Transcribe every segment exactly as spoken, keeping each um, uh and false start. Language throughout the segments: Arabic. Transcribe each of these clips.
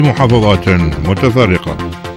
محافظات متفرقة.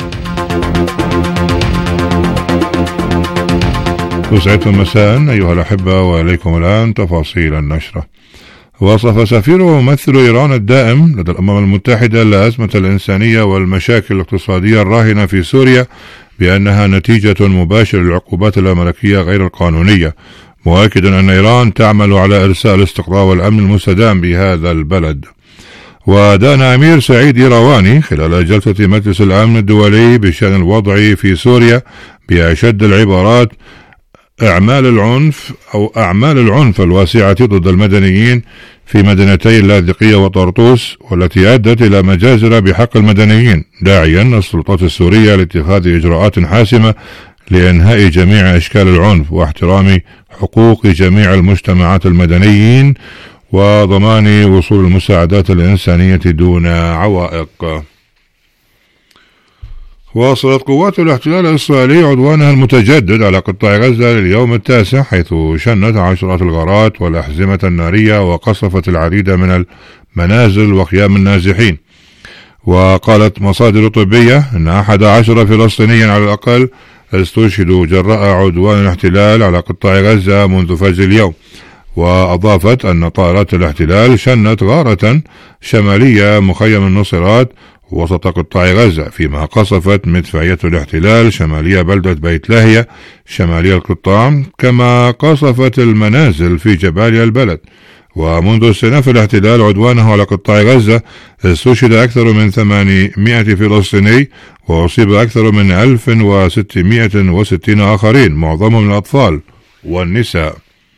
تسعدكم مساء أيها الأحبة، وإليكم الآن تفاصيل النشرة. وصف سفير وممثل إيران الدائم لدى الأمم المتحدة الأزمة الإنسانية والمشاكل الاقتصادية الراهنة في سوريا بأنها نتيجة مباشرة للعقوبات الأمريكية غير القانونية، مؤكدا أن إيران تعمل على إرساء الاستقرار والأمن المستدام بهذا البلد. ودان أمير سعيد إيرواني خلال جلسة مجلس الأمن الدولي بشأن الوضع في سوريا بأشد العبارات أعمال العنف أو أعمال العنف الواسعة ضد المدنيين في مدينتي اللاذقية وطرطوس، والتي أدت إلى مجازر بحق المدنيين، داعيا السلطات السورية لاتخاذ إجراءات حاسمة لإنهاء جميع أشكال العنف واحترام حقوق جميع المجتمعات المدنيين وضمان وصول المساعدات الإنسانية دون عوائق. واصلت قوات الاحتلال الإسرائيلي عدوانها المتجدد على قطاع غزة لليوم التاسع، حيث شنت عشرات الغارات والأحزمة النارية وقصفت العديد من المنازل وخيام النازحين. وقالت مصادر طبية أن أحد عشر فلسطينيا على الأقل استشهدوا جراء عدوان الاحتلال على قطاع غزة منذ فجر اليوم. وأضافت أن طائرات الاحتلال شنت غارة شمالية مخيم النصيرات وسط قطاع غزة، فيما قصفت مدفعية الاحتلال شمالية بلدة بيت لاهية شمالي القطاع، كما قصفت المنازل في جباليا البلد. ومنذ استئناف الاحتلال عدوانه على قطاع غزة استشهد أكثر من ثمانمائة فلسطيني وأصيب أكثر من ألف وستمائة وستين آخرين، معظمهم الأطفال والنساء.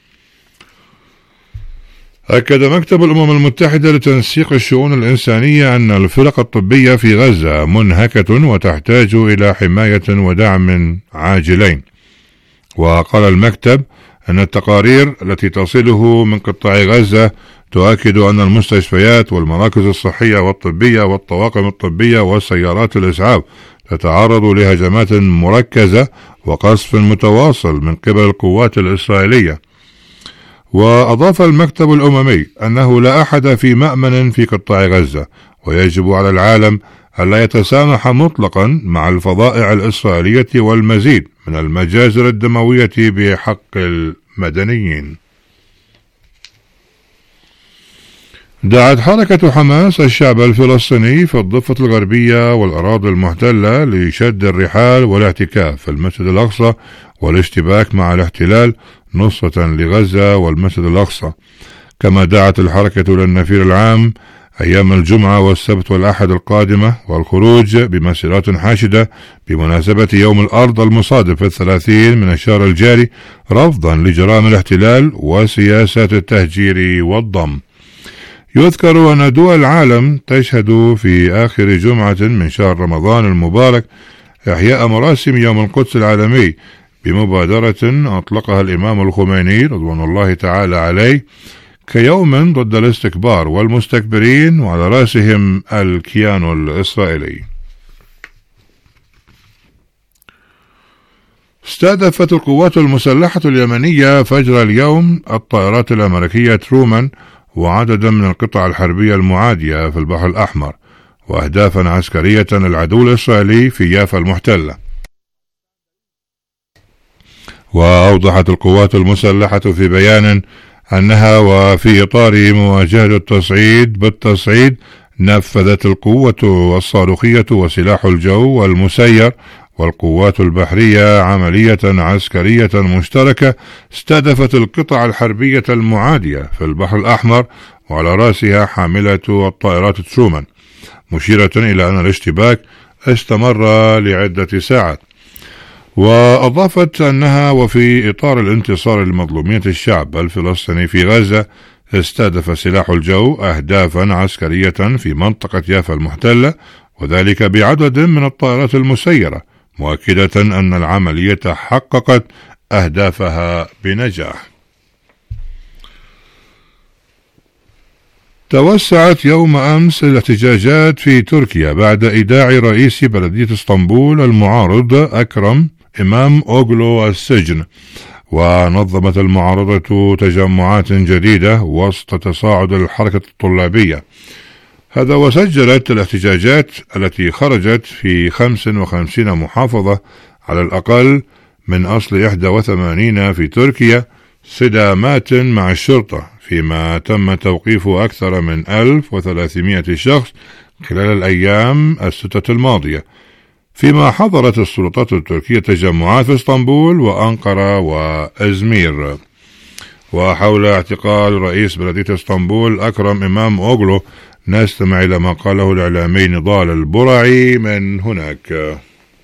أكد مكتب الأمم المتحدة لتنسيق الشؤون الإنسانية أن الفرق الطبية في غزة منهكة وتحتاج إلى حماية ودعم عاجلين. وقال المكتب أن التقارير التي تصله من قطاع غزة تؤكد أن المستشفيات والمراكز الصحية والطبية والطواقم الطبية وسيارات الإسعاف تتعرض لهجمات مركزة وقصف متواصل من قبل القوات الإسرائيلية. وأضاف المكتب الأممي أنه لا أحد في مأمن في قطاع غزة، ويجب على العالم ألا يتسامح مطلقا مع الفظائع الإسرائيلية والمزيد من المجازر الدموية بحق المدنيين. دعت حركة حماس الشعب الفلسطيني في الضفة الغربية والأراضي المحتلة لشد الرحال والاعتكاف في المسجد الأقصى والاشتباك مع الاحتلال نصرة لغزة والمسجد الأقصى. كما دعت الحركة للنفير العام أيام الجمعة والسبت والأحد القادمة والخروج بمسيرات حاشدة بمناسبة يوم الأرض المصادف الثلاثين من الشهر الجاري، رفضا لجرائم الاحتلال وسياسات التهجير والضم. يذكر أن دول العالم تشهد في آخر جمعة من شهر رمضان المبارك إحياء مراسم يوم القدس العالمي بمبادرة أطلقها الإمام الخميني رضوان الله تعالى عليه كيوم ضد الاستكبار والمستكبرين، وعلى رأسهم الكيان الإسرائيلي. استهدفت القوات المسلحة اليمنية فجر اليوم الطائرات الأمريكية ترومان وعددا من القطع الحربية المعادية في البحر الأحمر وأهدافا عسكرية للعدو الإسرائيلي في يافا المحتلة. وأوضحت القوات المسلحة في بيان أنها وفي إطار مواجهة التصعيد بالتصعيد نفذت القوة الصاروخية وسلاح الجو والمسير والقوات البحرية عملية عسكرية مشتركة استهدفت القطع الحربية المعادية في البحر الأحمر، وعلى رأسها حاملة الطائرات ترومان، مشيرة إلى أن الاشتباك استمر لعدة ساعات. وأضافت أنها وفي إطار الانتصار لمظلومية الشعب الفلسطيني في غزة استهدف سلاح الجو أهدافا عسكرية في منطقة يافا المحتلة، وذلك بعدد من الطائرات المسيرة، مؤكدة أن العملية حققت أهدافها بنجاح. توسعت يوم أمس الاحتجاجات في تركيا بعد إيداع رئيس بلدية اسطنبول المعارض أكرم إمام أوغلو السجن. ونظمت المعارضة تجمعات جديدة وسط تصاعد الحركة الطلابية. هذا وسجلت الاحتجاجات التي خرجت في خمس وخمسين محافظة على الأقل من أصل إحدى وثمانين في تركيا صدامات مع الشرطة، فيما تم توقيف أكثر من ألف وثلاثمائة شخص خلال الأيام الستة الماضية، فيما حظرت السلطات التركية تجمعات في اسطنبول وأنقرة وإزمير. وحول اعتقال رئيس بلدية اسطنبول أكرم إمام أوغلو نستمع إلى ما قاله الإعلامي نضال البرعي من هناك.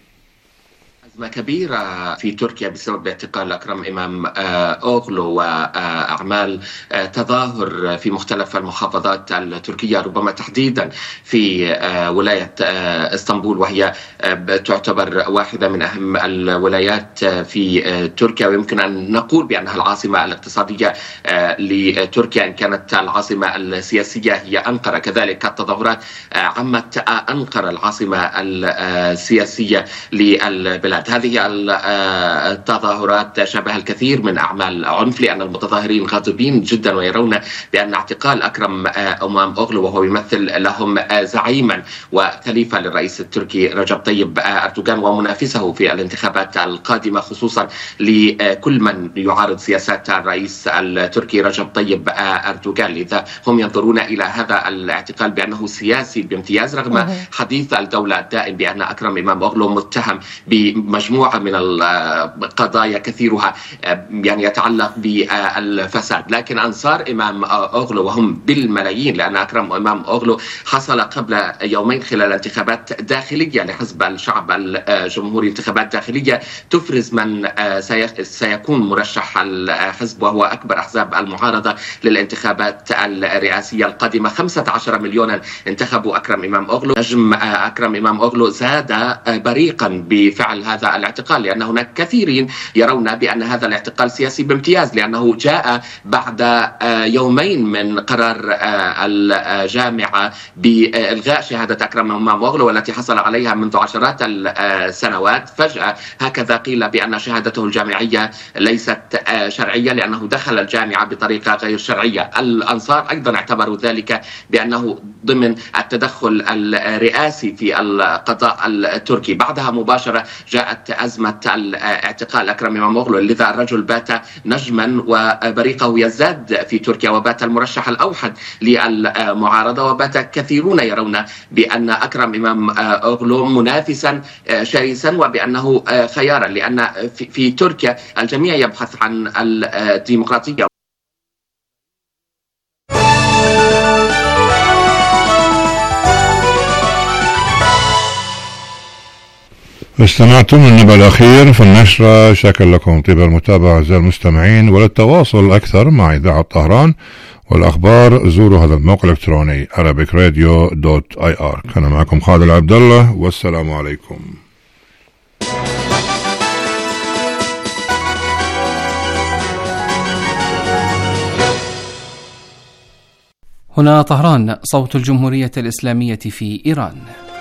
أزمة كبيرة في تركيا بسبب اعتقال أكرم إمام أوغلو وأعمال تظاهر في مختلف المحافظات التركية، ربما تحديدا في ولاية اسطنبول، وهي تعتبر واحدة من أهم الولايات في تركيا، ويمكن أن نقول بأنها العاصمة الاقتصادية لتركيا، إن كانت العاصمة السياسية هي أنقرة. كذلك التظاهرات عمت أنقرة العاصمة السياسية للبلاد. هذه التظاهرات تشابه الكثير من أعمال عنف، لأن المتظاهرين غاضبين جدا ويرون بأن اعتقال أكرم إمام أوغلو، وهو يمثل لهم زعيما وخليفة للرئيس التركي رجب طيب أردوغان ومنافسه في الانتخابات القادمة، خصوصا لكل من يعارض سياسات الرئيس التركي رجب طيب أردوغان. لذا هم ينظرون إلى هذا الاعتقال بأنه سياسي بامتياز، رغم حديث الدولة الدائم بأن أكرم إمام أوغلو متهم بمجموعة من القضايا كثيرها يعني يتعلق بالفساد. لكن أنصار إمام أوغلو وهم بالملايين، لأن أكرم إمام أوغلو حصل قبل يومين خلال انتخابات داخلية لحزب الشعب الجمهوري، انتخابات داخلية تفرز من سيكون مرشح الحزب وهو أكبر أحزاب المعارضة للانتخابات الرئاسية القادمة. خمسة عشر مليونا انتخبوا أكرم إمام أوغلو. نجم أكرم إمام أوغلو زاد بريقا بفعل هذا الاعتقال، لأن هناك كثيرين يرون بأن هذا الاعتقال سياسي بامتياز، لأنه جاء بعد يومين من قرار الجامعة بإلغاء شهادة أكرم إمام أوغلو والتي حصل عليها منذ عشرات السنوات. فجأة هكذا قيل بأن شهادته الجامعية ليست شرعية لأنه دخل الجامعة بطريقة غير شرعية. الأنصار أيضا اعتبروا ذلك بأنه ضمن التدخل الرئاسي في القضاء التركي. بعدها مباشرة جاءت أزمة اعتقال أكرم إمام أوغلو، لذا الرجل بات نجما وبريقه يزداد في تركيا، وبات المرشح الأوحد للمعارضة، وبات كثيرون يرون بأن أكرم إمام أوغلو منافسا شرسا وبأنه خيارا، لأن في تركيا الجميع يبحث عن الديمقراطية. استمعتم النبأ الأخير في النشرة. شكرا لكم طيب المتابعة أعزائي المستمعين، وللتواصل أكثر مع إذاعة طهران والأخبار زوروا هذا الموقع الإلكتروني arabic radio dot i r. كان معكم خالد عبد الله، والسلام عليكم. هنا طهران، صوت الجمهورية الإسلامية في إيران.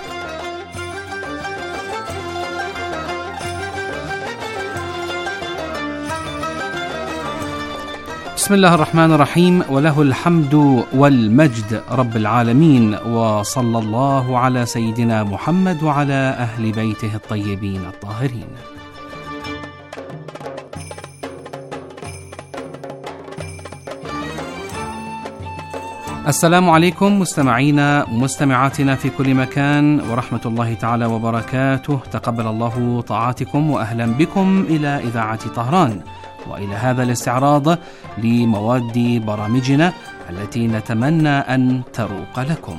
بسم الله الرحمن الرحيم، وله الحمد والمجد رب العالمين، وصلى الله على سيدنا محمد وعلى أهل بيته الطيبين الطاهرين. السلام عليكم مستمعينا ومستمعاتنا في كل مكان، ورحمة الله تعالى وبركاته. تقبل الله طاعاتكم وأهلا بكم إلى إذاعة طهران، وإلى هذا الاستعراض لمواد برامجنا التي نتمنى أن تروق لكم.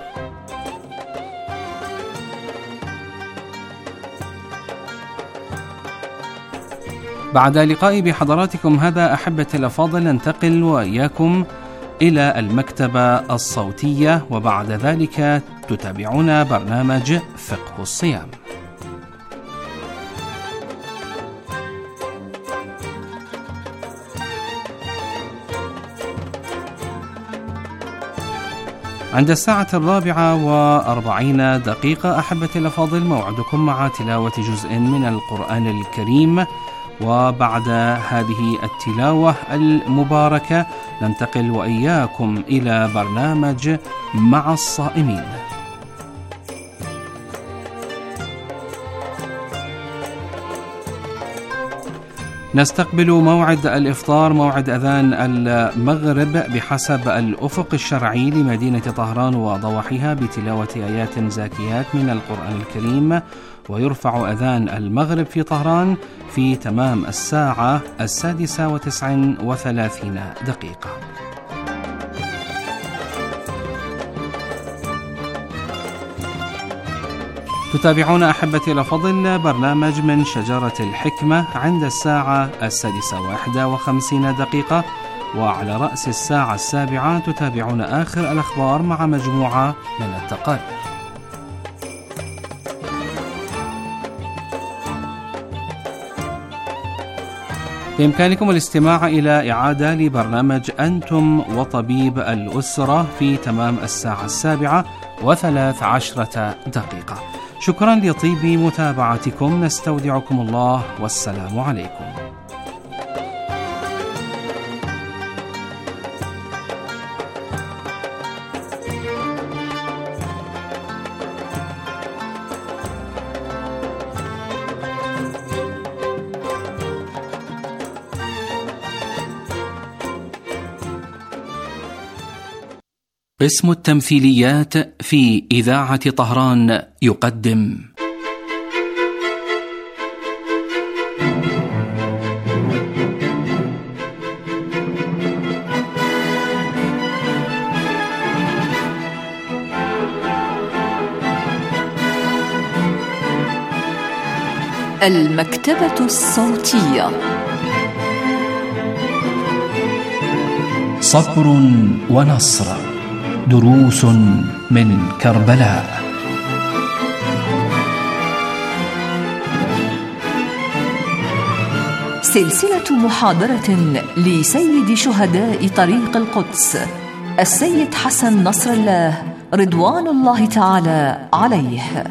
بعد لقائي بحضراتكم هذا أحبتي الأفاضل، ننتقل وإياكم إلى المكتبة الصوتية، وبعد ذلك تتابعون برنامج فقه الصيام. عند الساعة الرابعة وأربعين دقيقة أحبتي الأفاضل موعدكم مع تلاوة جزء من القرآن الكريم، وبعد هذه التلاوة المباركة ننتقل وإياكم إلى برنامج مع الصائمين. نستقبل موعد الإفطار، موعد أذان المغرب بحسب الأفق الشرعي لمدينة طهران وضواحيها بتلاوة آيات زاكيات من القرآن الكريم، ويرفع أذان المغرب في طهران في تمام الساعة السادسة وتسع وثلاثين دقيقة. تتابعون أحبتي الأفاضل برنامج من شجرة الحكمة عند الساعة السادسة وواحدة وخمسين دقيقة، وعلى رأس الساعة السابعة تتابعون آخر الأخبار مع مجموعة من التقارير. بإمكانكم الاستماع إلى إعادة لبرنامج أنتم وطبيب الأسرة في تمام الساعة السابعة وثلاث عشرة دقيقة. شكرا لطيب متابعتكم، نستودعكم الله والسلام عليكم. قسم التمثيليات في إذاعة طهران يقدم المكتبة الصوتية. صبر ونصر، دروس من كربلاء. سلسلة محاضرة لسيد شهداء طريق القدس السيد حسن نصر الله رضوان الله تعالى عليه.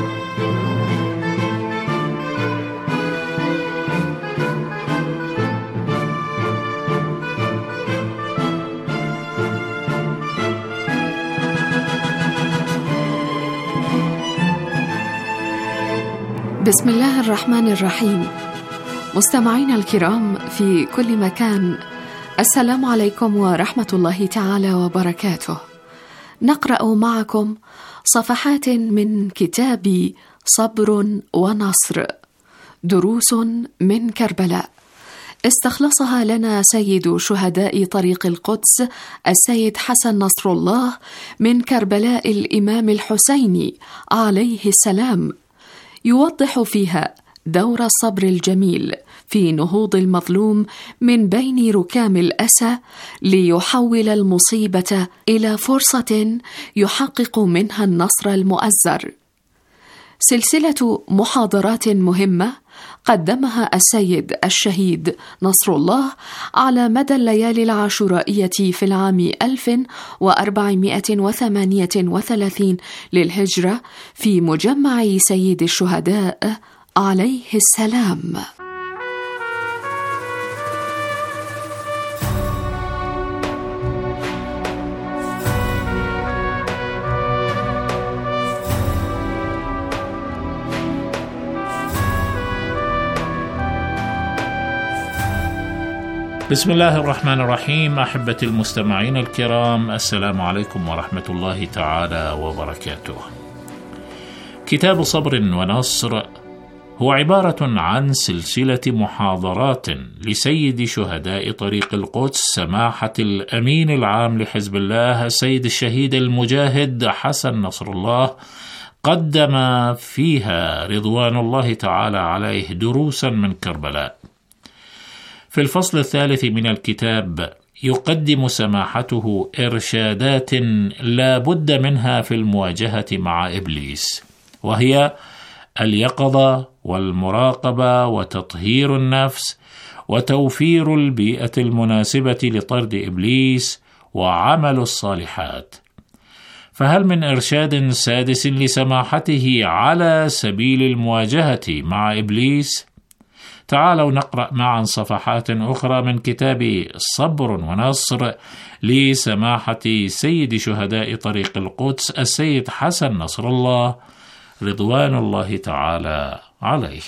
بسم الله الرحمن الرحيم. مستمعينا الكرام في كل مكان، السلام عليكم ورحمة الله تعالى وبركاته. نقرأ معكم صفحات من كتاب صبر ونصر، دروس من كربلاء، استخلصها لنا سيد شهداء طريق القدس السيد حسن نصر الله من كربلاء الإمام الحسين عليه السلام، يوضح فيها دور الصبر الجميل في نهوض المظلوم من بين ركام الأسى ليحول المصيبة إلى فرصة يحقق منها النصر المؤزر. سلسلة محاضرات مهمة قدمها السيد الشهيد نصر الله على مدى الليالي العاشورائية في العام ألف وأربعمائة وثمانية وثلاثين للهجرة في مجمع سيد الشهداء عليه السلام. بسم الله الرحمن الرحيم. أحبتي المستمعين الكرام، السلام عليكم ورحمة الله تعالى وبركاته. كتاب صبر ونصر هو عبارة عن سلسلة محاضرات لسيد شهداء طريق القدس سماحة الأمين العام لحزب الله السيد الشهيد المجاهد حسن نصر الله، قدم فيها رضوان الله تعالى عليه دروسا من كربلاء. في الفصل الثالث من الكتاب يقدم سماحته إرشادات لا بد منها في المواجهة مع إبليس، وهي اليقظة والمراقبة وتطهير النفس وتوفير البيئة المناسبة لطرد إبليس وعمل الصالحات. فهل من إرشاد سادس لسماحته على سبيل المواجهة مع إبليس؟ تعالوا نقرأ معا صفحات أخرى من كتاب صبر ونصر لسماحة سيد شهداء طريق القدس السيد حسن نصر الله رضوان الله تعالى عليه.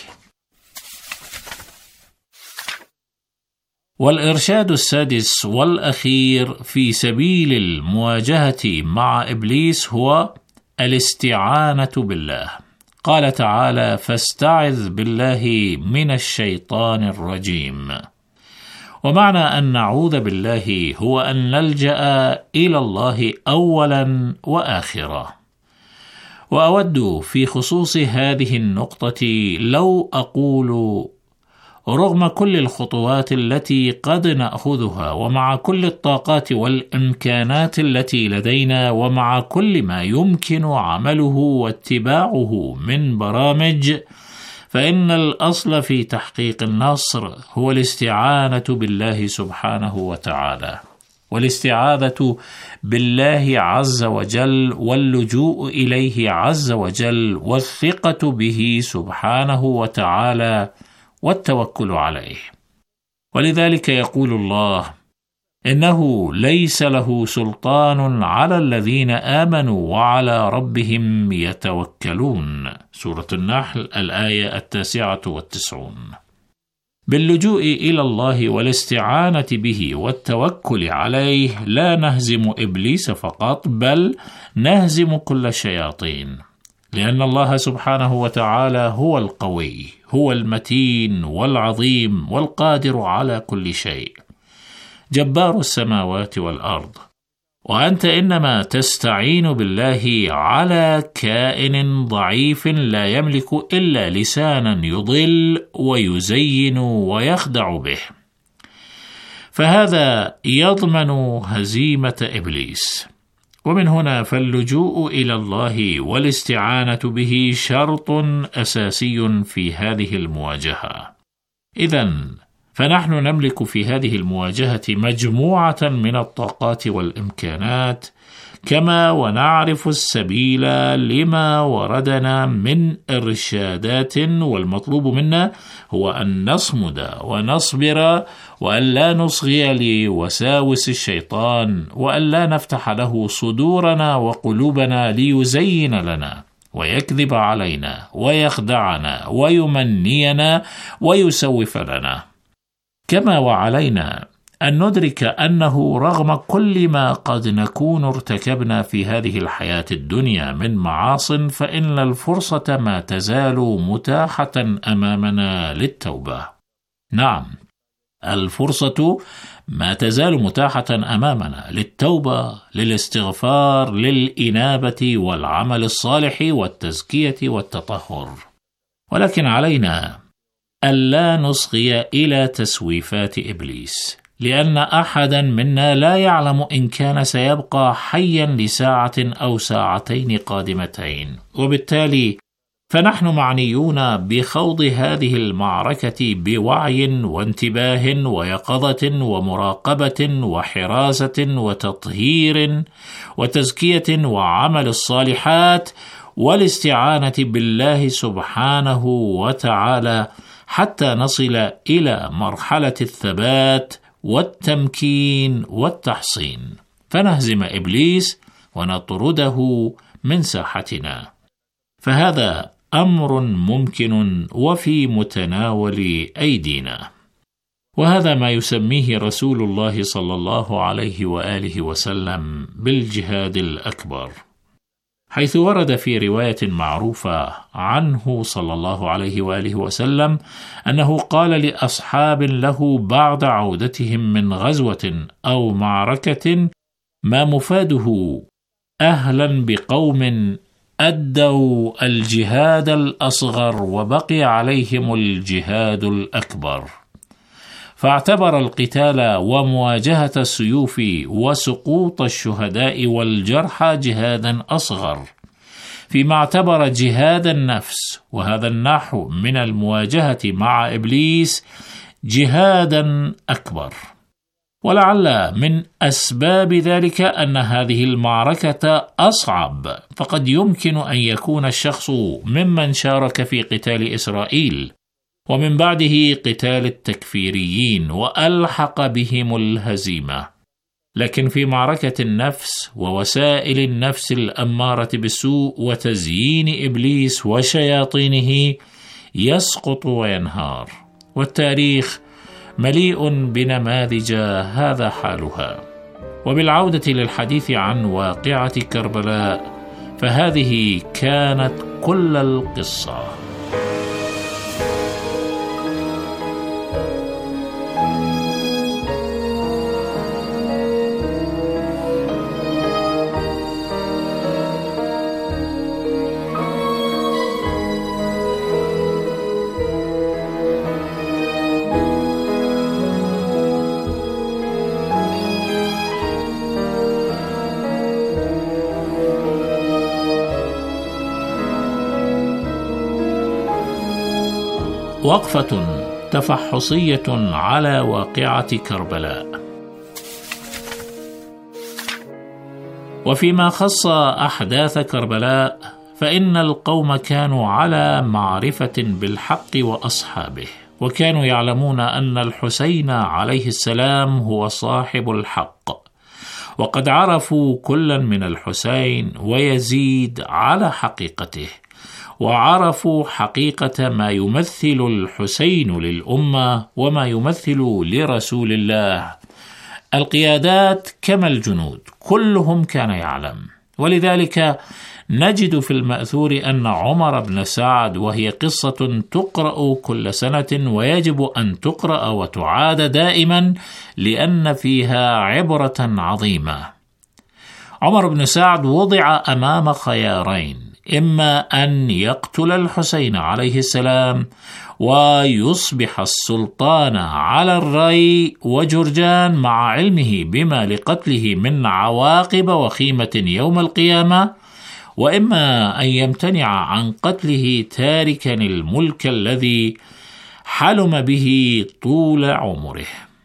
والإرشاد السادس والأخير في سبيل المواجهة مع إبليس هو الاستعانة بالله. قال تعالى: فاستعذ بالله من الشيطان الرجيم. ومعنى أن نعوذ بالله هو أن نلجأ إلى الله أولا وآخرا. وأود في خصوص هذه النقطة لو أقول: رغم كل الخطوات التي قد نأخذها، ومع كل الطاقات والإمكانات التي لدينا، ومع كل ما يمكن عمله واتباعه من برامج، فإن الأصل في تحقيق النصر هو الاستعانة بالله سبحانه وتعالى، والاستعاذة بالله عز وجل، واللجوء إليه عز وجل، والثقة به سبحانه وتعالى، والتوكل عليه. ولذلك يقول الله: إنه ليس له سلطان على الذين آمنوا وعلى ربهم يتوكلون. سورة النحل الآية التاسعة والتسعون. باللجوء إلى الله والاستعانة به والتوكل عليه لا نهزم إبليس فقط، بل نهزم كل الشياطين، لأن الله سبحانه وتعالى هو القوي، هو المتين والعظيم والقادر على كل شيء، جبار السماوات والأرض. وأنت إنما تستعين بالله على كائن ضعيف لا يملك إلا لسانا يضل ويزين ويخدع به، فهذا يضمن هزيمة إبليس. ومن هنا فاللجوء إلى الله والاستعانة به شرط أساسي في هذه المواجهة. إذن فنحن نملك في هذه المواجهة مجموعة من الطاقات والإمكانات، كما ونعرف السبيل لما وردنا من إرشادات، والمطلوب منا هو أن نصمد ونصبر، وأن لا نصغي لوساوس الشيطان، وأن لا نفتح له صدورنا وقلوبنا ليزين لنا ويكذب علينا ويخدعنا ويمنينا ويسوف لنا. كما وعلينا أن ندرك أنه رغم كل ما قد نكون ارتكبنا في هذه الحياة الدنيا من معاصٍ، فإن الفرصة ما تزال متاحة أمامنا للتوبة. نعم، الفرصة ما تزال متاحة أمامنا للتوبة، للاستغفار، للإنابة والعمل الصالح والتزكية والتطهر. ولكن علينا ألا نصغي إلى تسويفات إبليس، لأن أحدا منا لا يعلم إن كان سيبقى حيا لساعة أو ساعتين قادمتين، وبالتالي فنحن معنيون بخوض هذه المعركة بوعي وانتباه ويقظة ومراقبة وحراسة وتطهير وتزكية وعمل الصالحات والاستعانة بالله سبحانه وتعالى، حتى نصل إلى مرحلة الثبات والتمكين والتحصين، فنهزم إبليس ونطرده من ساحتنا. فهذا أمر ممكن وفي متناول أيدينا، وهذا ما يسميه رسول الله صلى الله عليه وآله وسلم بالجهاد الأكبر، حيث ورد في رواية معروفة عنه صلى الله عليه وآله وسلم أنه قال لأصحاب له بعد عودتهم من غزوة أو معركة: ما مفاده أهلا بقوم أدوا الجهاد الأصغر وبقي عليهم الجهاد الأكبر. فاعتبر القتال ومواجهة السيوف وسقوط الشهداء والجرحى جهادا أصغر، فيما اعتبر جهاد النفس وهذا النحو من المواجهة مع إبليس جهادا أكبر. ولعل من أسباب ذلك أن هذه المعركة أصعب، فقد يمكن أن يكون الشخص ممن شارك في قتال إسرائيل ومن بعده قتال التكفيريين وألحق بهم الهزيمة. لكن في معركة النفس ووسائل النفس الأمارة بالسوء وتزيين إبليس وشياطينه يسقط وينهار، والتاريخ مليء بنماذج هذا حالها. وبالعودة للحديث عن واقعة كربلاء، فهذه كانت كل القصة. وقفة تفحصية على واقعة كربلاء. وفيما خص أحداث كربلاء، فإن القوم كانوا على معرفة بالحق وأصحابه، وكانوا يعلمون أن الحسين عليه السلام هو صاحب الحق، وقد عرفوا كلا من الحسين ويزيد على حقيقته، وعرفوا حقيقة ما يمثل الحسين للأمة وما يمثل لرسول الله. القيادات كما الجنود كلهم كان يعلم. ولذلك نجد في المأثور أن عمر بن سعد، وهي قصة تقرأ كل سنة ويجب أن تقرأ وتعاد دائما لأن فيها عبرة عظيمة. عمر بن سعد وضع أمام خيارين: إما أن يقتل الحسين عليه السلام ويصبح السلطان على الري وجرجان مع علمه بما لقتله من عواقب وخيمة يوم القيامة، وإما أن يمتنع عن قتله تاركا الملك الذي حلم به طول عمره.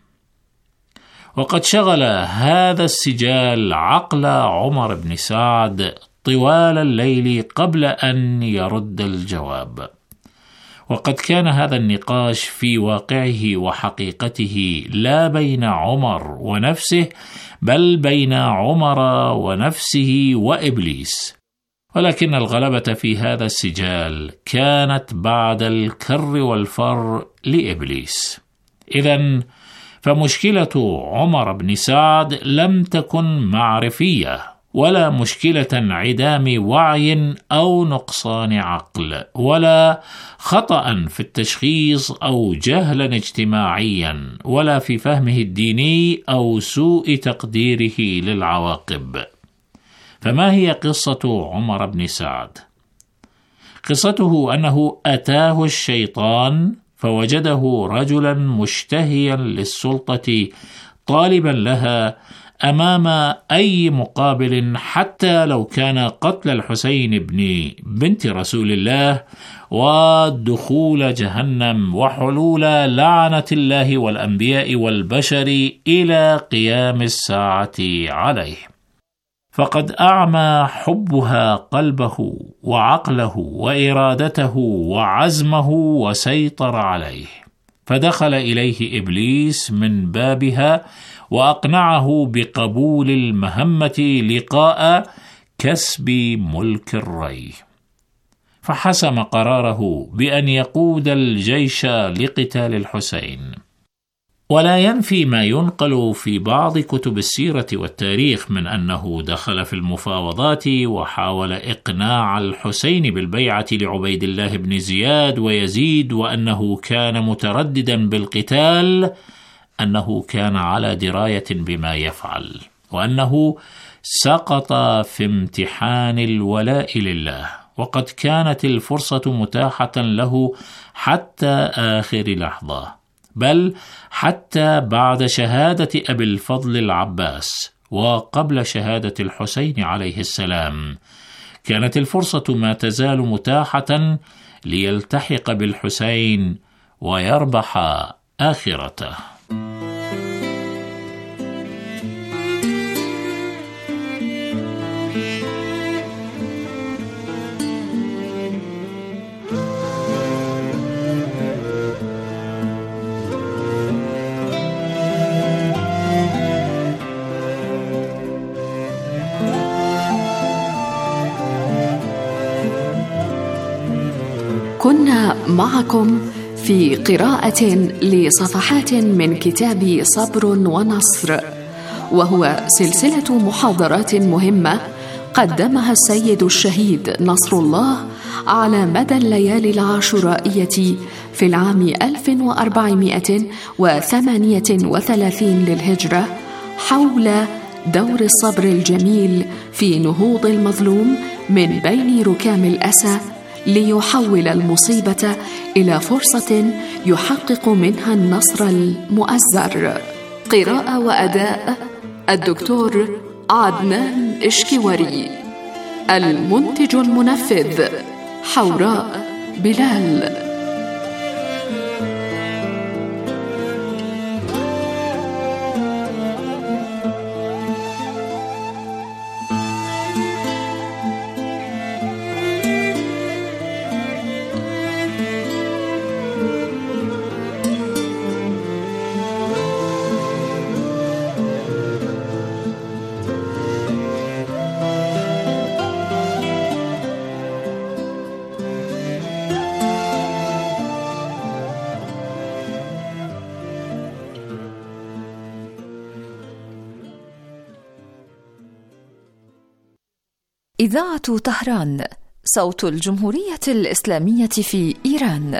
وقد شغل هذا السجال عقل عمر بن سعد طوال الليل قبل أن يرد الجواب. وقد كان هذا النقاش في واقعه وحقيقته لا بين عمر ونفسه، بل بين عمر ونفسه وإبليس. ولكن الغلبة في هذا السجال كانت بعد الكر والفر لإبليس. إذن فمشكلة عمر بن سعد لم تكن معرفية، ولا مشكلة انعدام وعي أو نقصان عقل، ولا خطأ في التشخيص أو جهلا اجتماعيا، ولا في فهمه الديني أو سوء تقديره للعواقب. فما هي قصة عمر بن سعد؟ قصته أنه أتاه الشيطان فوجده رجلا مشتهيا للسلطة طالبا لها أمام أي مقابل، حتى لو كان قتل الحسين بن بنت رسول الله ودخول جهنم وحلول لعنة الله والأنبياء والبشر إلى قيام الساعة عليه. فقد أعمى حبها قلبه وعقله وإرادته وعزمه وسيطر عليه، فدخل إليه إبليس من بابها وأقنعه بقبول المهمة لقاء كسب ملك الري، فحسم قراره بأن يقود الجيش لقتال الحسين. ولا ينفي ما ينقل في بعض كتب السيرة والتاريخ من أنه دخل في المفاوضات وحاول إقناع الحسين بالبيعة لعبيد الله بن زياد ويزيد، وأنه كان مترددا بالقتال، أنه كان على دراية بما يفعل، وأنه سقط في امتحان الولاء لله، وقد كانت الفرصة متاحة له حتى آخر لحظة، بل حتى بعد شهادة أبي الفضل العباس وقبل شهادة الحسين عليه السلام كانت الفرصة ما تزال متاحة ليلتحق بالحسين ويربح آخرته. كنا معكم في قراءة لصفحات من كتاب صبر ونصر، وهو سلسلة محاضرات مهمة قدمها السيد الشهيد نصر الله على مدى الليالي العاشورائية في العام ألف وأربعمائة وثمانية وثلاثين للهجرة، حول دور الصبر الجميل في نهوض المظلوم من بين ركام الأسى ليحول المصيبة إلى فرصة يحقق منها النصر المؤزر. قراءة وأداء الدكتور عدنان إشكيوري. المنتج المنفذ حوراء بلال. إذاعة طهران، صوت الجمهورية الإسلامية في إيران.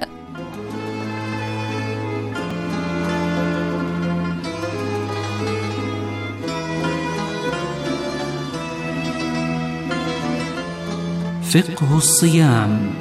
فقه الصيام.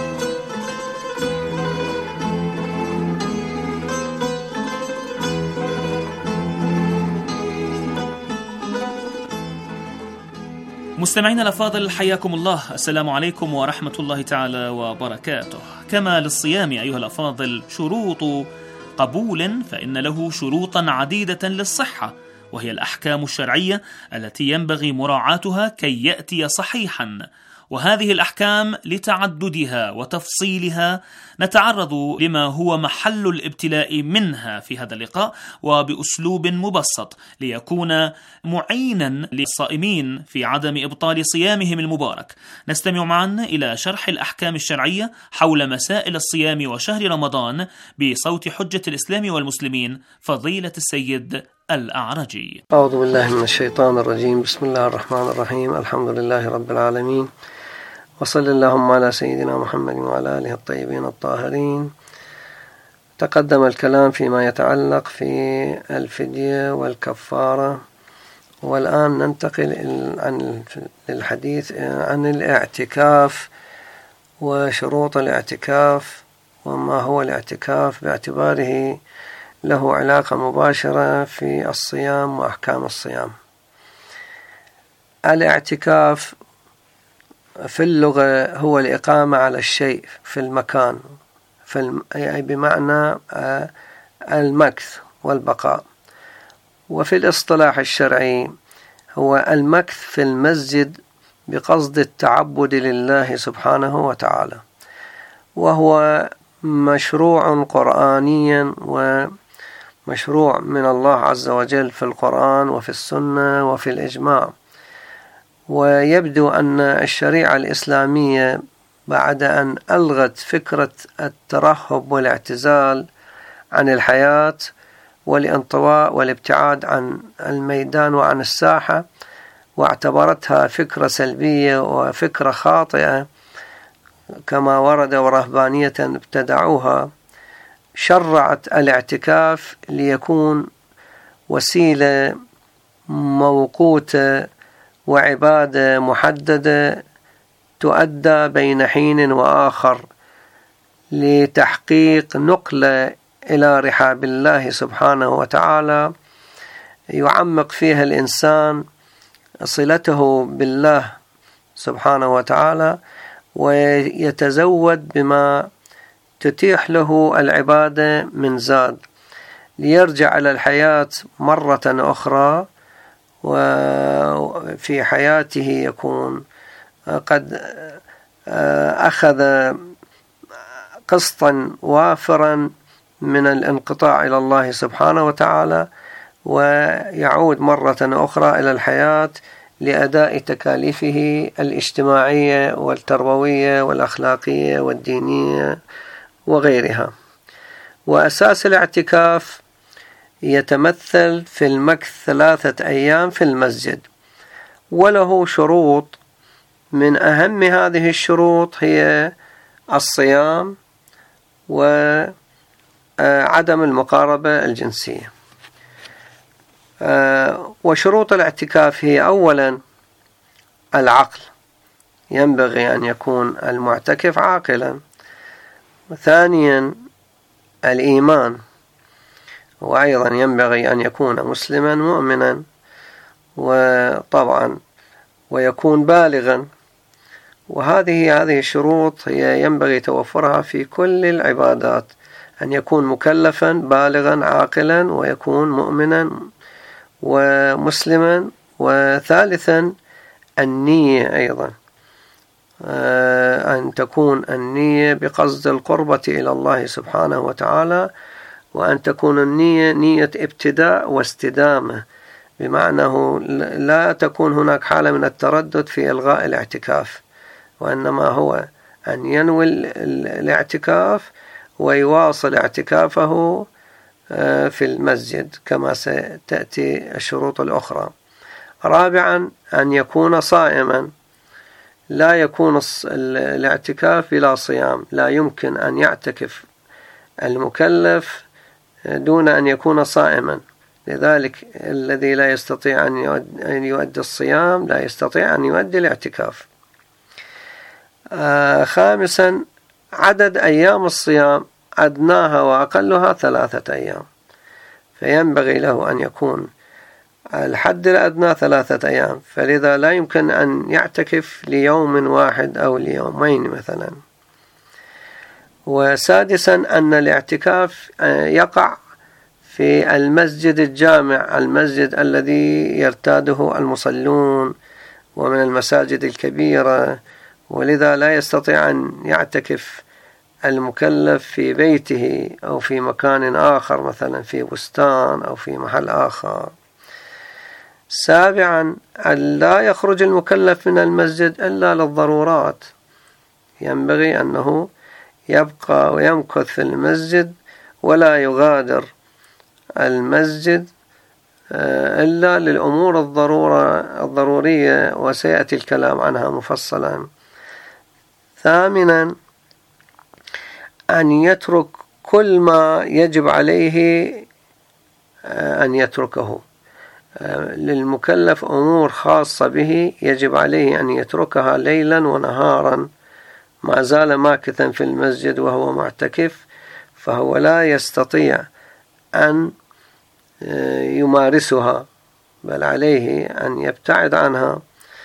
مستمعينا الأفاضل، حياكم الله. السلام عليكم ورحمة الله تعالى وبركاته. كما للصيام أيها الأفاضل شروط قبول، فإن له شروطا عديدة للصحة، وهي الأحكام الشرعية التي ينبغي مراعاتها كي يأتي صحيحا. وهذه الأحكام لتعددها وتفصيلها نتعرض لما هو محل الابتلاء منها في هذا اللقاء، وبأسلوب مبسط ليكون معينا للصائمين في عدم إبطال صيامهم المبارك. نستمع معا إلى شرح الأحكام الشرعية حول مسائل الصيام وشهر رمضان بصوت حجة الإسلام والمسلمين فضيلة السيد الأعرجي. أعوذ بالله من الشيطان الرجيم. بسم الله الرحمن الرحيم. الحمد لله رب العالمين، وصل اللهم على سيدنا محمد وعلى آله الطيبين الطاهرين. تقدم الكلام فيما يتعلق في الفدية والكفارة، والآن ننتقل عن الحديث عن الاعتكاف وشروط الاعتكاف وما هو الاعتكاف باعتباره له علاقة مباشرة في الصيام وأحكام الصيام. الاعتكاف في اللغة هو الإقامة على الشيء في المكان، في الم... أي بمعنى المكث والبقاء. وفي الاصطلاح الشرعي هو المكث في المسجد بقصد التعبد لله سبحانه وتعالى، وهو مشروع قرآنيا ومشروع من الله عز وجل في القرآن وفي السنة وفي الإجماع. ويبدو أن الشريعة الإسلامية بعد أن ألغت فكرة الترهب والاعتزال عن الحياة والانطواء والابتعاد عن الميدان وعن الساحة، واعتبرتها فكرة سلبية وفكرة خاطئة كما ورد ورهبانية ابتدعوها، شرعت الاعتكاف ليكون وسيلة موقوتة وعبادة محددة تؤدى بين حين وآخر لتحقيق نقلة إلى رحاب الله سبحانه وتعالى، يعمق فيها الإنسان صلته بالله سبحانه وتعالى، ويتزود بما تتيح له العبادة من زاد، ليرجع إلى الحياة مرة أخرى، وفي حياته يكون قد أخذ قسطا وافرا من الانقطاع إلى الله سبحانه وتعالى، ويعود مرة أخرى إلى الحياة لأداء تكاليفه الاجتماعية والتربوية والأخلاقية والدينية وغيرها. وأساس الاعتكاف يتمثل في المكث ثلاثة أيام في المسجد، وله شروط. من أهم هذه الشروط هي الصيام وعدم المقاربة الجنسية. وشروط الاعتكاف هي أولا العقل، ينبغي أن يكون المعتكف عاقلا. ثانيا الإيمان، وأيضا ينبغي أن يكون مسلما مؤمنا، وطبعا ويكون بالغا. وهذه هذه الشروط هي ينبغي توفرها في كل العبادات، أن يكون مكلفا بالغا عاقلا، ويكون مؤمنا ومسلما. وثالثا النية، أيضا أن تكون النية بقصد القربة إلى الله سبحانه وتعالى، وأن تكون النية نية ابتداء واستدامة، بمعنى لا تكون هناك حالة من التردد في إلغاء الاعتكاف، وإنما هو أن ينوي الاعتكاف ويواصل اعتكافه في المسجد كما ستأتي الشروط الأخرى. رابعا أن يكون صائما، لا يكون الاعتكاف بلا صيام، لا يمكن أن يعتكف المكلف دون أن يكون صائما، لذلك الذي لا يستطيع أن يؤدي الصيام لا يستطيع أن يؤدي الاعتكاف. آه خامسا عدد أيام الصيام، أدناها وأقلها ثلاثة أيام، فينبغي له أن يكون الحد الأدنى ثلاثة أيام، فلذا لا يمكن أن يعتكف ليوم واحد أو ليومين مثلا. وسادسا أن الاعتكاف يقع في المسجد الجامع، المسجد الذي يرتاده المصلون ومن المساجد الكبيرة، ولذا لا يستطيع أن يعتكف المكلف في بيته أو في مكان آخر، مثلا في بستان أو في محل آخر. سابعا أن لا يخرج المكلف من المسجد إلا للضرورات، ينبغي أنه يبقى ويمكث في المسجد ولا يغادر المسجد إلا للأمور الضرورة الضرورية، وسيأتي الكلام عنها مفصلا. ثامنا أن يترك كل ما يجب عليه أن يتركه، للمكلف أمور خاصة به يجب عليه أن يتركها ليلا ونهارا، ما زال ماكثا في المسجد وهو معتكف، فهو لا يستطيع أن يمارسها، بل عليه أن يبتعد عنها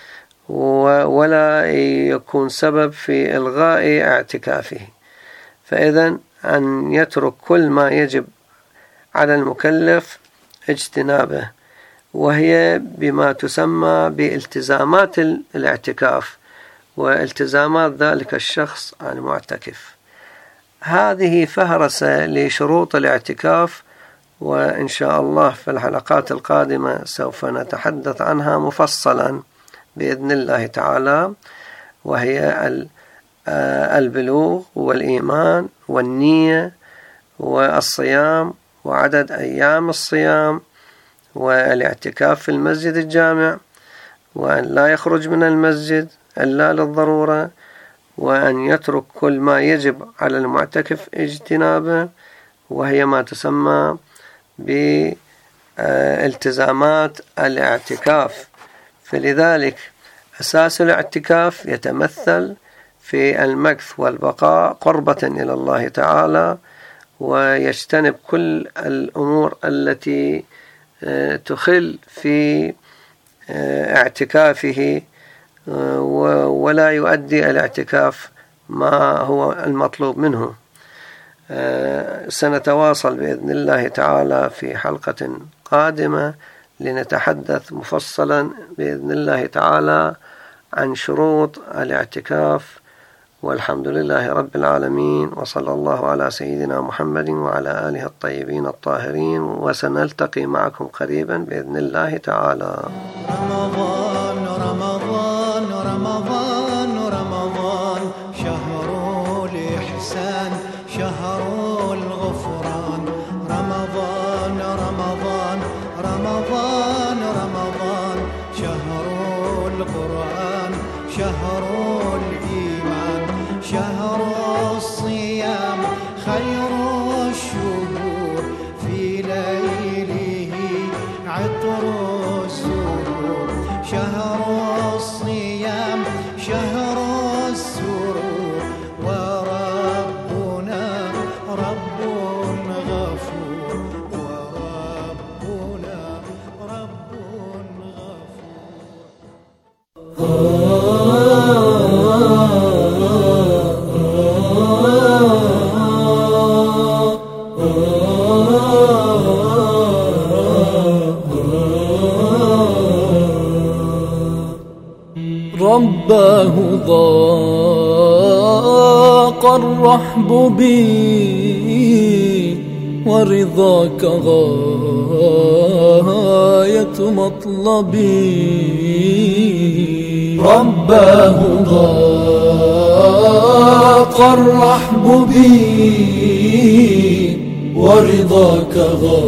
ولا يكون سبب في إلغاء اعتكافه. فإذا أن يترك كل ما يجب على المكلف اجتنابه، وهي بما تسمى بالتزامات الاعتكاف والتزامات ذلك الشخص المعتكف. هذه فهرسة لشروط الاعتكاف، وإن شاء الله في الحلقات القادمة سوف نتحدث عنها مفصلا بإذن الله تعالى، وهي البلوغ والإيمان والنية والصيام وعدد أيام الصيام والاعتكاف في المسجد الجامع، وأن لا يخرج من المسجد إلا للضرورة، وأن يترك كل ما يجب على المعتكف اجتنابه، وهي ما تسمى بالتزامات الاعتكاف. فلذلك أساس الاعتكاف يتمثل في المكث والبقاء قربة إلى الله تعالى، ويجتنب كل الأمور التي تخل في اعتكافه، ولا يؤدي الاعتكاف ما هو المطلوب منه. سنتواصل بإذن الله تعالى في حلقة قادمة لنتحدث مفصلا بإذن الله تعالى عن شروط الاعتكاف، والحمد لله رب العالمين، وصلى الله على سيدنا محمد وعلى آله الطيبين الطاهرين، وسنلتقي معكم قريبا بإذن الله تعالى. الرحب بي ورضاك غاية مطلبي. رباه ضاق الرحب بي ورضاك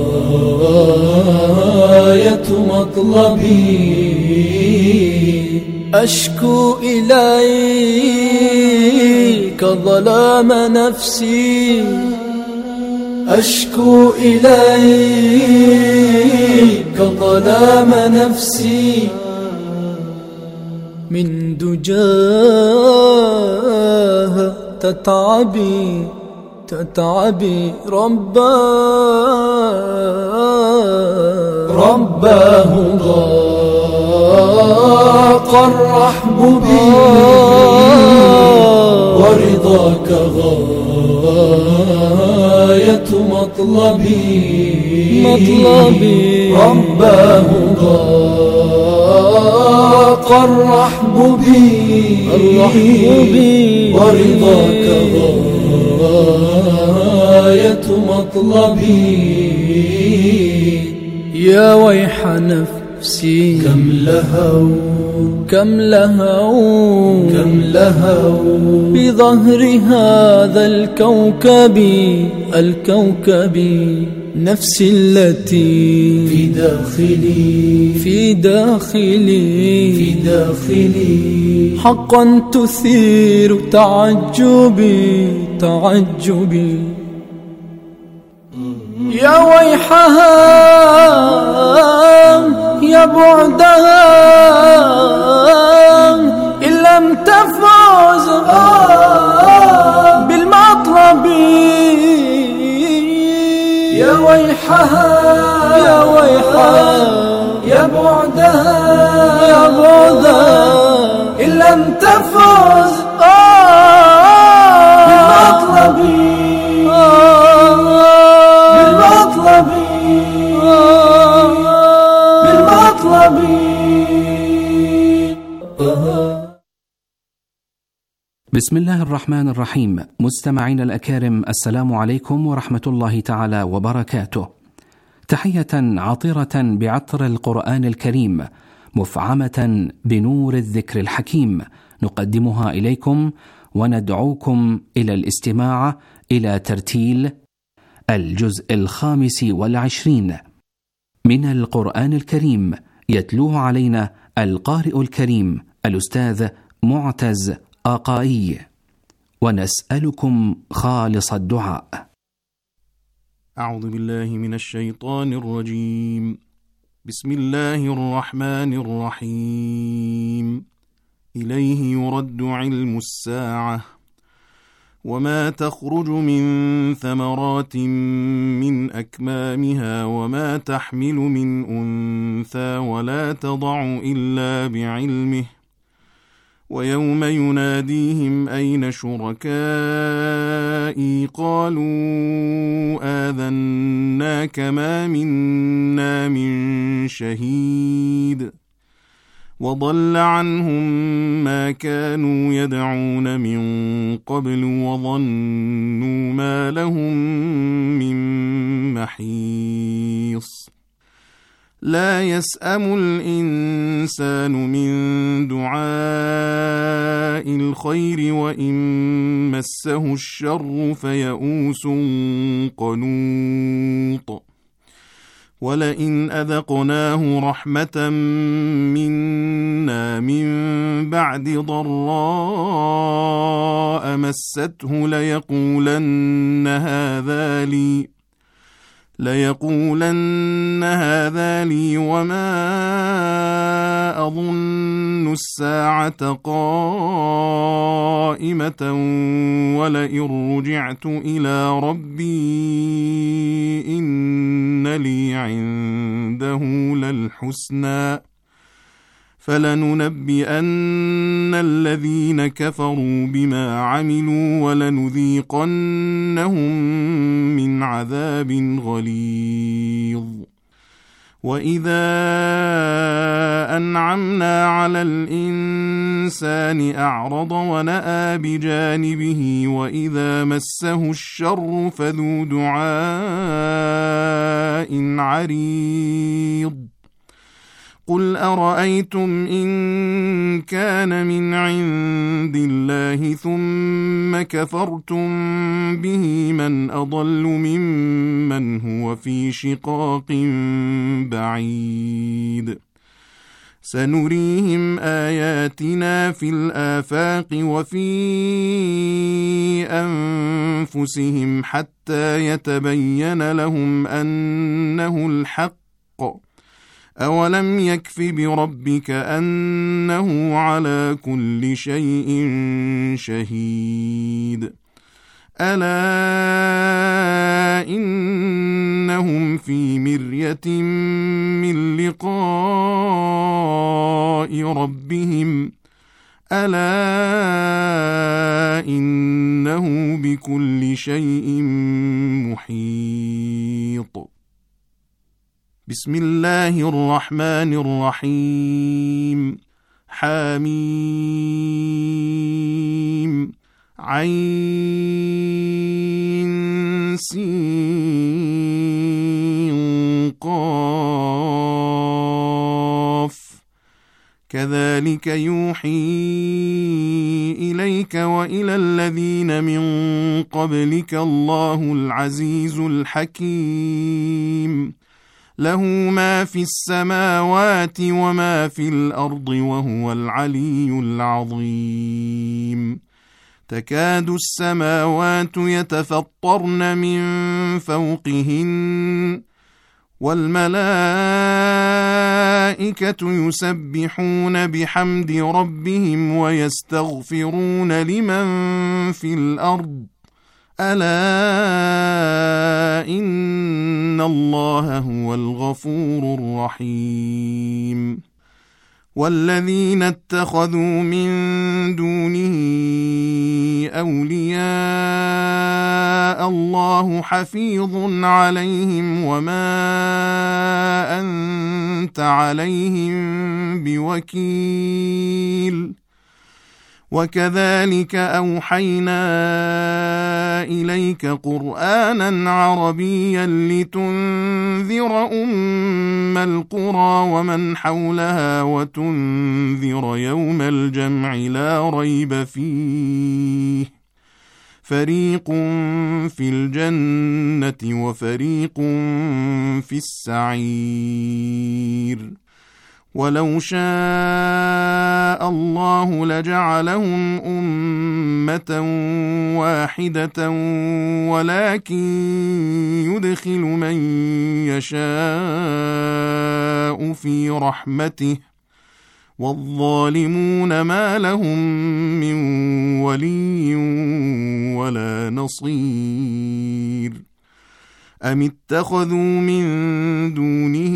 غاية مطلبي. أشكو إليك ظلام نفسي، أشكو إليك ظلام نفسي. من دجاها تتعبي تتعبي رباه رباه ضاق الرحب بي ورضاك غاية مطلبي مطلبي. رباه ضاق الرحب بي ورضاك غاية مطلبي. يا ويح نفسي كم لهوا كم لهوا كم لهوا بظهر هذا الكوكب الكوكب. نفسي التي في داخلي في داخلي في داخلي حقا تثير تعجبي تعجبي. يا ويحها يا بعدها إن لم تفوز بالمطلب. يا ويحها يا ويحها يا بعدها يا بعدها إن لم تفوز بالمطلب بالمطلب بالمطلب. بسم الله الرحمن الرحيم. مستمعين الأكارم، السلام عليكم ورحمة الله تعالى وبركاته. تحية عطرة بعطر القرآن الكريم مفعمة بنور الذكر الحكيم نقدمها إليكم وندعوكم إلى الاستماع إلى ترتيل الجزء الخامس والعشرين من القرآن الكريم، يتلوه علينا القارئ الكريم الأستاذ معتز آقائي، ونسألكم خالص الدعاء. أعوذ بالله من الشيطان الرجيم. بسم الله الرحمن الرحيم. إليه يرد علم الساعة وما تخرج من ثمرات من أكمامها وما تحمل من أنثى ولا تضع إلا بعلمه ويوم يناديهم أين شركائي قالوا آذناك ما منا من شهيد وضل عنهم ما كانوا يدعون من قبل وظنوا ما لهم من محيص. لا يسأم الإنسان من دعاء الخير وإن مسه الشر فيئوس قنوط. ولئن أذقناه رحمة منا من بعد ضراء مسته ليقولن هذا لي ليقولن هذا لي وما أظن الساعة قائمة ولئن رجعت إلى ربي إن لي عنده للحسنى فلننبئن الذين كفروا بما عملوا ولنذيقنهم من عذاب غليظ. وإذا أنعمنا على الإنسان أعرض ونأى بجانبه وإذا مسه الشر فذو دعاء عريض قل أرأيتم إن كان من عند الله ثم كفرتم به من أضل ممن هو في شقاق بعيد سنريهم آياتنا في الآفاق وفي أنفسهم حتى يتبين لهم أنه الحق أولم يكف بربك أنه على كل شيء شهيد ألا إنهم في مرية من لقاء ربهم ألا إنه بكل شيء محيط. بسم الله الرحمن الرحيم. حميم عين سين قاف كذلك يوحي إليك وإلى الذين من قبلك الله العزيز الحكيم له ما في السماوات وما في الأرض وهو العلي العظيم تكاد السماوات يتفطرن من فوقهن والملائكة يسبحون بحمد ربهم ويستغفرون لمن في الأرض ألا إن الله هو الغفور الرحيم والذين اتخذوا من دونه أولياء الله حفيظ عليهم وما أنت عليهم بوكيل وكذلك أوحينا إليك قرآنا عربيا لتنذر أم القرى ومن حولها وتنذر يوم الجمع لا ريب فيه فريق في الجنة وفريق في السعير ولو شاء الله لجعلهم أمة واحدة ولكن يدخل من يشاء في رحمته والظالمون ما لهم من ولي ولا نصير أم اتخذوا من دونه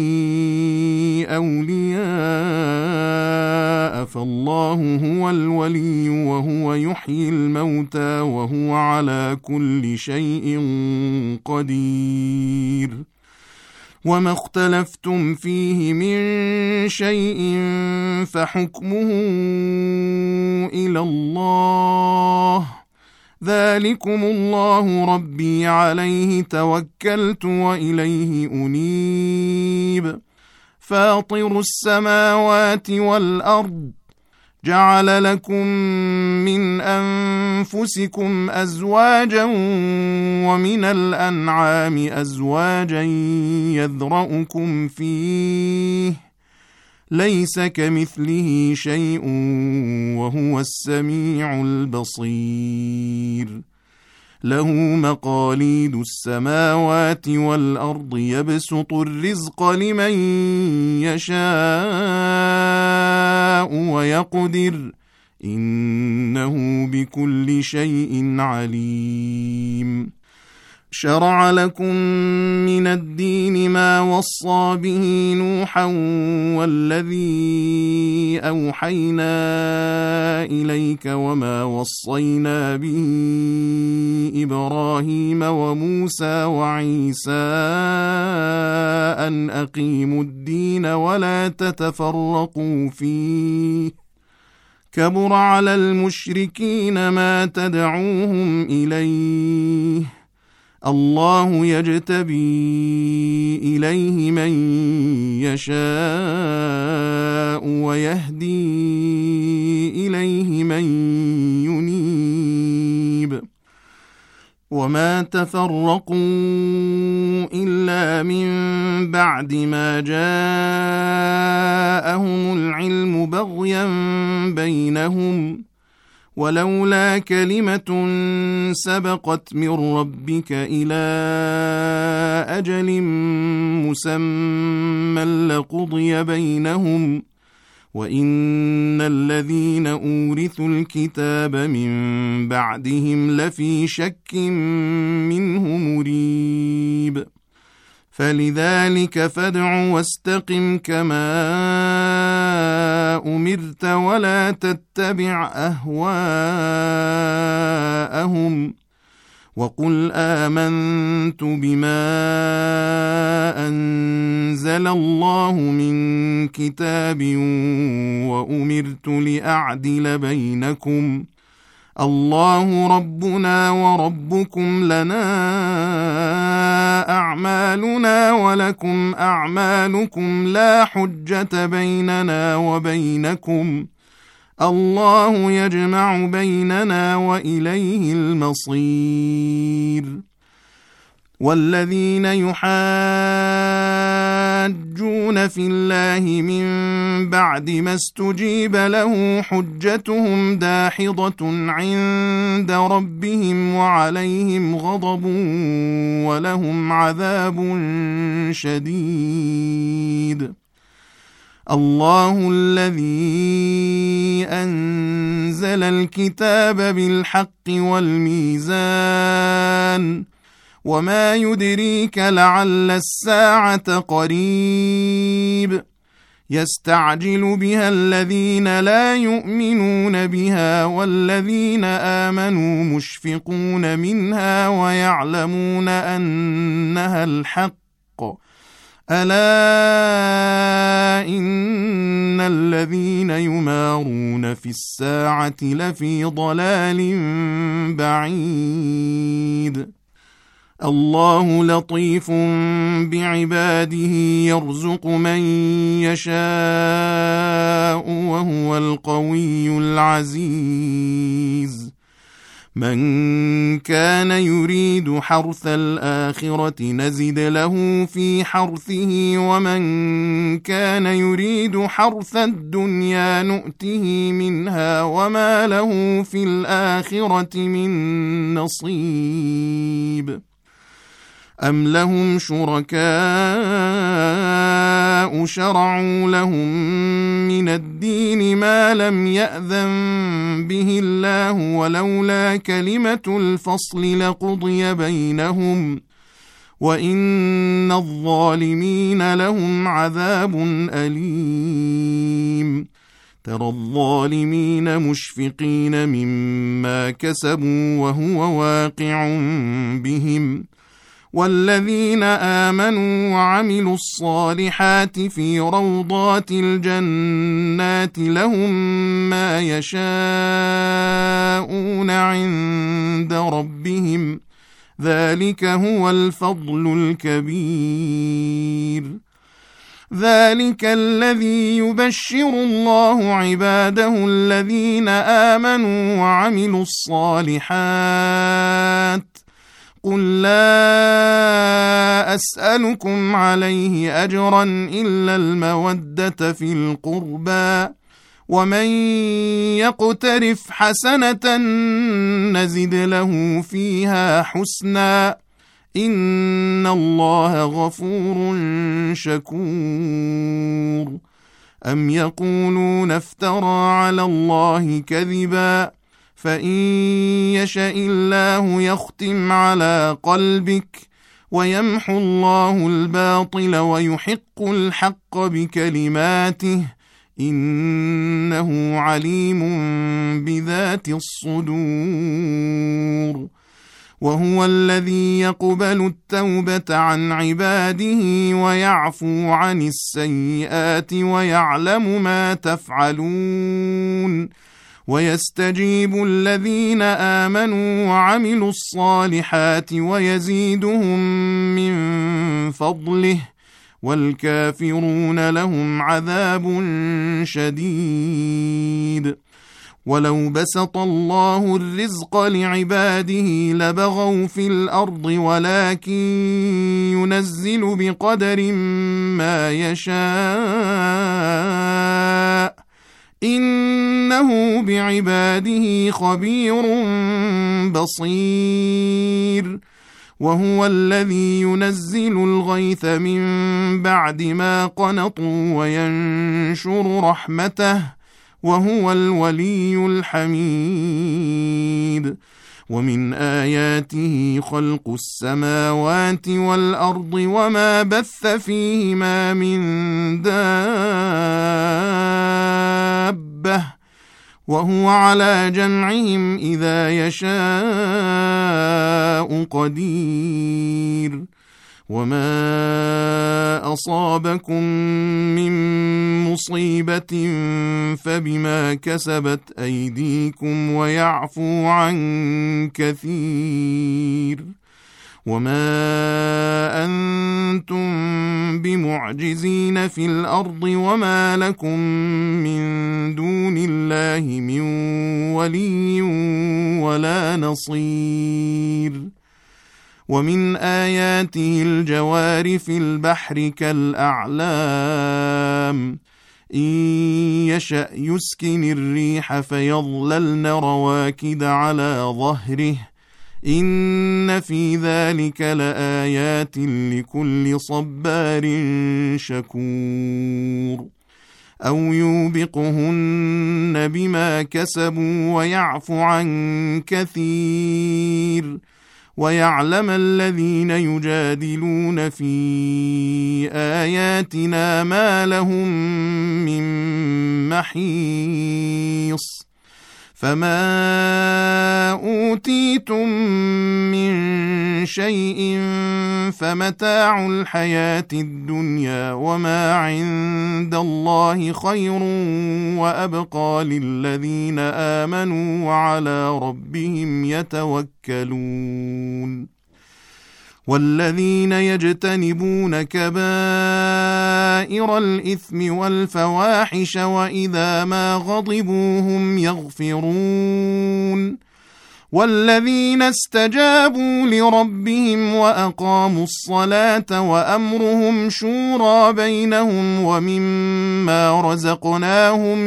أولياء فالله هو الولي وهو يحيي الموتى وهو على كل شيء قدير وما اختلفتم فيه من شيء فحكمه إلى الله ذلكم الله ربي عليه توكلت وإليه أنيب فاطر السماوات والأرض جعل لكم من أنفسكم أزواجا ومن الأنعام أزواجا يذرأكم فيه ليس كمثله شيء وهو السميع البصير له مقاليد السماوات والأرض يبسط الرزق لمن يشاء ويقدر إنه بكل شيء عليم شرع لكم من الدين ما وصى به نوحا والذي أوحينا إليك وما وصينا به إبراهيم وموسى وعيسى أن أقيموا الدين ولا تتفرقوا فيه كبر على المشركين ما تدعوهم إليه الله يجتبي إليه من يشاء ويهدي إليه من ينيب وما تفرقوا إلا من بعد ما جاءهم العلم بغيا بينهم ولولا كلمة سبقت من ربك إلى أجل مسمى لقضي بينهم وإن الذين أورثوا الكتاب من بعدهم لفي شك منه مريب فلذلك فادع واستقم كما أمرت ولا تتبع أهواءهم وقل آمنت بما أنزل الله من كتاب وأمرت لأعدل بينكم الله ربنا وربكم لنا أعمالنا ولكم أعمالكم لا حجة بيننا وبينكم الله يجمع بيننا وإليه المصير والذين يحاجون في الله من بعد ما استجيب له حجتهم داحضة عند ربهم وعليهم غضب ولهم عذاب شديد الله الذي أنزل الكتاب بالحق والميزان وما يدريك لعل الساعة قريب يستعجل بها الذين لا يؤمنون بها والذين آمنوا مشفقون منها ويعلمون أنها الحق ألا إن الذين يمارون في الساعة لفي ضلال بعيد الله لطيف بعباده يرزق من يشاء وهو القوي العزيز من كان يريد حرث الآخرة نزد له في حرثه ومن كان يريد حرث الدنيا نؤته منها وما له في الآخرة من نصيب أم لهم شركاء شرعوا لهم من الدين ما لم يأذن به الله ولولا كلمة الفصل لقضي بينهم وإن الظالمين لهم عذاب أليم ترى الظالمين مشفقين مما كسبوا وهو واقع بهم والذين آمنوا وعملوا الصالحات في روضات الجنات لهم ما يشاءون عند ربهم ذلك هو الفضل الكبير ذلك الذي يبشر الله عباده الذين آمنوا وعملوا الصالحات قل لا أسألكم عليه أجرا إلا المودة في القربى ومن يقترف حسنة نزد له فيها حسنا إن الله غفور شكور أم يقولون افترى على الله كذبا فإن يشأ الله يختم على قلبك ويمحو الله الباطل ويحق الحق بكلماته إنه عليم بذات الصدور. وهو الذي يقبل التوبة عن عباده ويعفو عن السيئات ويعلم ما تفعلون، ويستجيب الذين آمنوا وعملوا الصالحات ويزيدهم من فضله، والكافرون لهم عذاب شديد. ولو بسط الله الرزق لعباده لبغوا في الأرض ولكن ينزل بقدر ما يشاء إنه بعباده خبير بصير. وهو الذي ينزل الغيث من بعد ما قنطوا وينشر رحمته وهو الولي الحميد. ومن آياته خلق السماوات والأرض وما بث فيهما من دابة وهو على جمعهم إذا يشاء قدير. وما أصابكم من مصيبة فبما كسبت أيديكم ويعفو عن كثير. وما أنتم بمعجزين في الأرض وما لكم من دون الله من ولي ولا نصير. ومن آياته الجوار في البحر كالأعلام إن يشأ يسكن الريح فيظللن رواكد على ظهره إن في ذلك لآيات لكل صبار شكور. أو يوبقهن بما كسبوا ويعفو عن كثير. ويعلم الذين يجادلون في آياتنا ما لهم من محيص. فما أوتيتم من شيء فمتاع الحياة الدنيا وما عند الله خير وأبقى للذين آمنوا وعلى ربهم يتوكلون. والذين يجتنبون كبائر الإثم والفواحش وإذا ما غضبوا هم يغفرون. والذين استجابوا لربهم وأقاموا الصلاة وأمرهم شورى بينهم ومما رزقناهم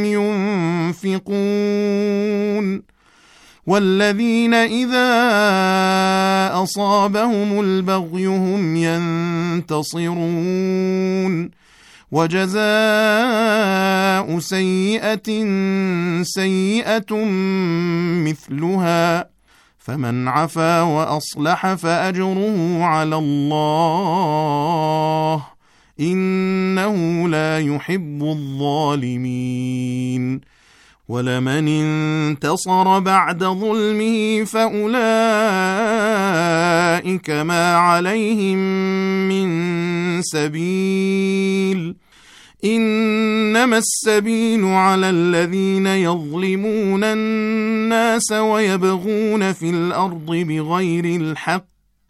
ينفقون. والذين إذا أصابهم البغي هم ينتصرون. وجزاء سيئة سيئة مثلها فمن عفا وأصلح فأجره على الله إنه لا يحب الظالمين. ولمن انتصر بعد ظلمه فأولئك ما عليهم من سبيل إنما السبيل على الذين يظلمون الناس ويبغون في الأرض بغير الحق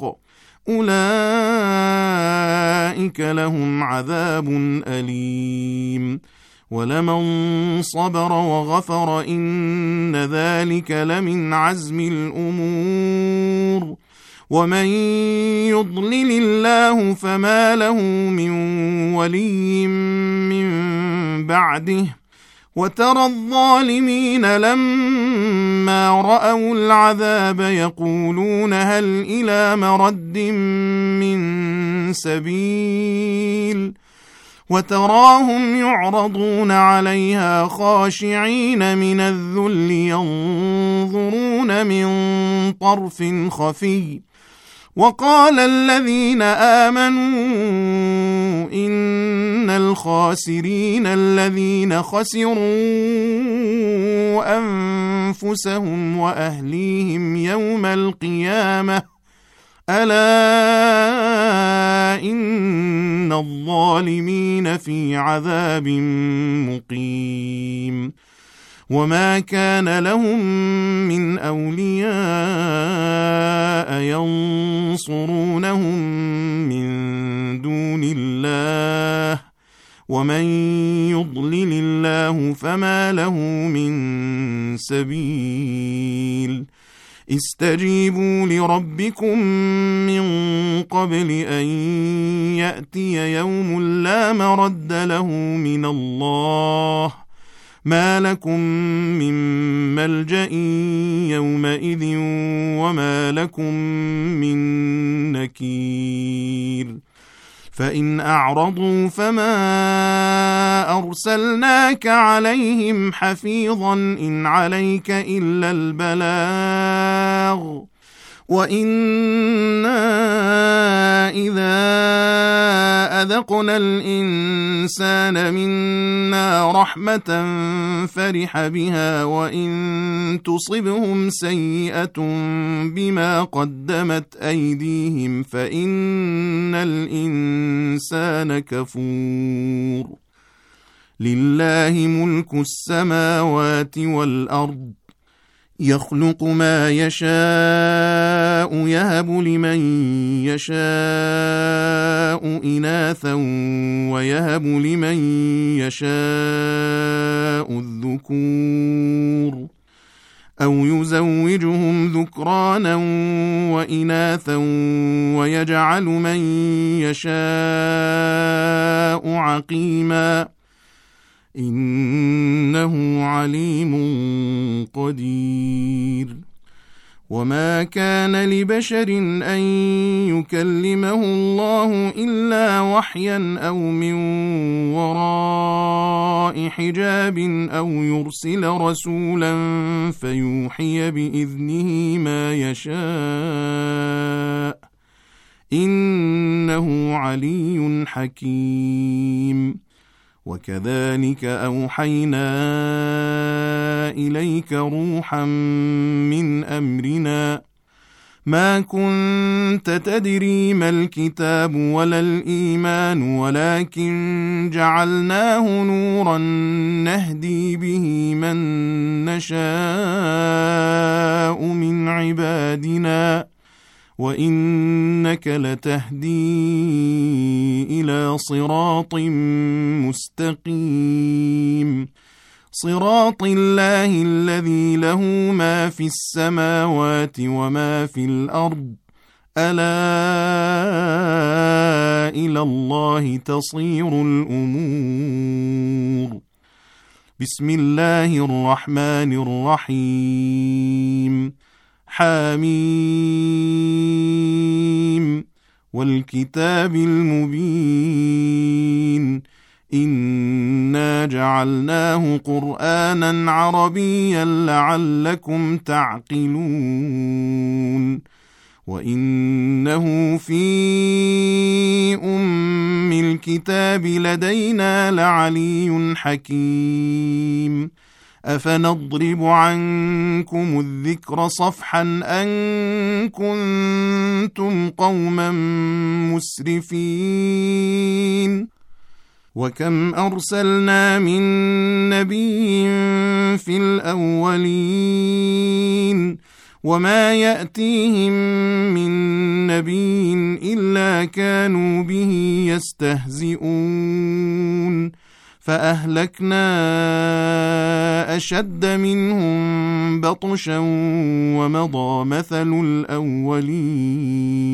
أولئك لهم عذاب أليم. ولمن صبر وغفر إن ذلك لمن عزم الأمور. ومن يضلل الله فما له من ولي من بعده. وترى الظالمين لما رأوا العذاب يقولون هل إلى مرد من سبيل وتراهم يعرضون عليها خاشعين من الذل ينظرون من طرف خفي. وقال الذين آمنوا إن الخاسرين الذين خسروا أنفسهم وأهليهم يوم القيامة ألا إن الظالمين في عذاب مقيم. وما كان لهم من أولياء ينصرونهم من دون الله ومن يضلل الله فما له من سبيل. استجيبوا لربكم من قبل أن يأتي يوم لا مرد له من الله ما لكم من ملجأ يومئذ وما لكم من نكير. فإن أعرضوا فما أرسلناك عليهم حفيظا إن عليك إلا البلاغ وإنا إذا أذقنا الإنسان منا رحمة فرح بها وإن تصبهم سيئة بما قدمت أيديهم فإن الإنسان كفور. لله ملك السماوات والأرض يخلق ما يشاء يهب لمن يشاء إناثا ويهب لمن يشاء الذكور أو يزوجهم ذكرانا وإناثا ويجعل من يشاء عقيما إنه عليم قدير. وما كان لبشر أن يكلمه الله إلا وحيا أو من وراء حجاب أو يرسل رسولا فيوحي بإذنه ما يشاء إنه علي حكيم. وكذلك أوحينا إليك روحا من أمرنا ما كنت تدري ما الكتاب ولا الإيمان ولكن جعلناه نورا نهدي به من نشاء من عبادنا وإنك لتهدي إلى صراط مستقيم صراط الله الذي له ما في السماوات وما في الأرض ألا إلى الله تصير الأمور. بسم الله الرحمن الرحيم. حاميم والكتاب المبين إنا جعلناه قرآنا عربيا لعلكم تعقلون وإنه في أم الكتاب لدينا لعلي حكيم. أفنضرب عنكم الذكر صفحا أن كنتم قوما مسرفين وكم أرسلنا من نبي في الأولين وما يأتيهم من نبي إلا كانوا به يستهزئون فأهلكنا أشد منهم بطشا ومضى مثل الأولين.